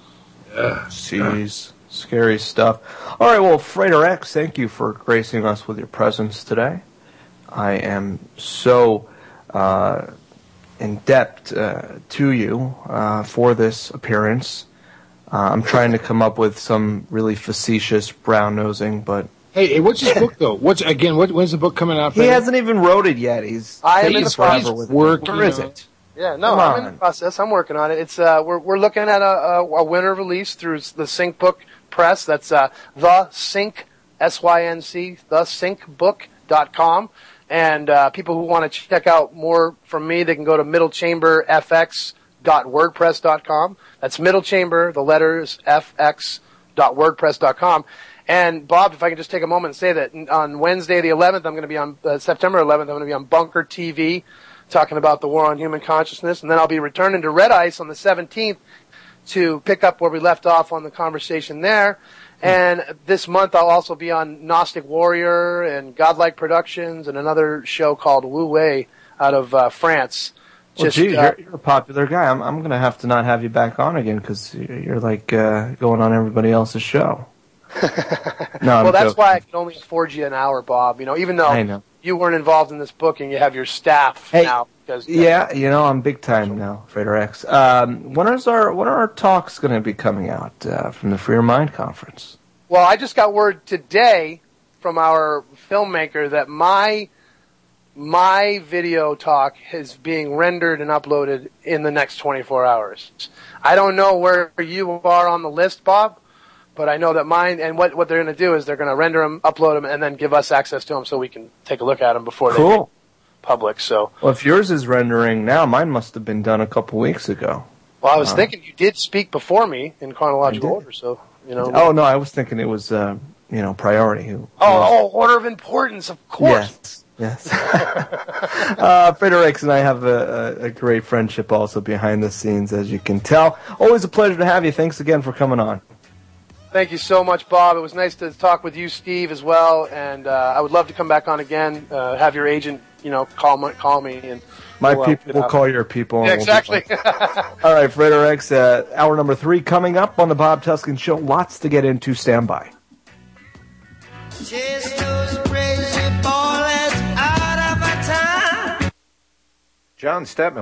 Jeez, scary stuff. All right, well, Frater X, thank you for gracing us with your presence today. I am so uh, indebted uh, to you uh, for this appearance. Uh, I'm trying to come up with some really facetious brown nosing, but Hey, hey, what's his book though? What's again? What, when's the book coming out? he Freddie? hasn't even wrote it yet. He's I am taking in the forever process. with Working it. Where is on it? Yeah, no, Come I'm in on. the process. I'm working on it. It's uh, we're we're looking at a, a, a winter release through the Sync Book Press. That's uh, the Sync S Y N C the sync book dot com. And uh, people who want to check out more from me, they can go to middle chamber f x dot wordpress dot com. That's middle chamber, the letters f x dot wordpress dot com. And Bob, if I can just take a moment and say that on Wednesday the eleventh, I'm going to be on uh, September eleventh. I'm going to be on Bunker T V, talking about the war on human consciousness, and then I'll be returning to Red Ice on the seventeenth to pick up where we left off on the conversation there. And this month I'll also be on Gnostic Warrior and Godlike Productions and another show called Wu Wei out of uh, France. Well, Just, gee, uh, you're, you're a popular guy. I'm, I'm going to have to not have you back on again because you're like uh, going on everybody else's show. No, I'm well, that's joking. why I can only afford you an hour, Bob. You know, even though I know. you weren't involved in this book and you have your staff Hey, now. Because, Yeah, you know, I'm big time now, Frater X. Um, when is our when are our talks going to be coming out uh, from the Freer Mind Conference? Well, I just got word today from our filmmaker that my my video talk is being rendered and uploaded in the next twenty-four hours. I don't know where you are on the list, Bob, but I know that mine, and what, what they're going to do is they're going to render them, upload them, and then give us access to them so we can take a look at them before they Cool. go public. So, Well, if yours is rendering now, mine must have been done a couple weeks ago. well, I was Uh, thinking you did speak before me in chronological I did. order, so, you know. Oh no, I was thinking it was uh, you know priority. Who? Oh, oh, order of importance, of course. Yes, yes. uh, Frater X and I have a, a, a great friendship also behind the scenes, as you can tell. Always a pleasure to have you. Thanks again for coming on. Thank you so much, Bob. It was nice to talk with you, Steve, as well. And uh, I would love to come back on again. Uh, have your agent, you know, call me, call me, and My we'll, uh, people get will out. call your people. and Yeah, we'll be exactly. fine. All right, Frater X, uh, hour number three coming up on the Bob Tuskin Show. Lots to get into. Stand by. Just those crazy ballers out of our time. John Stedman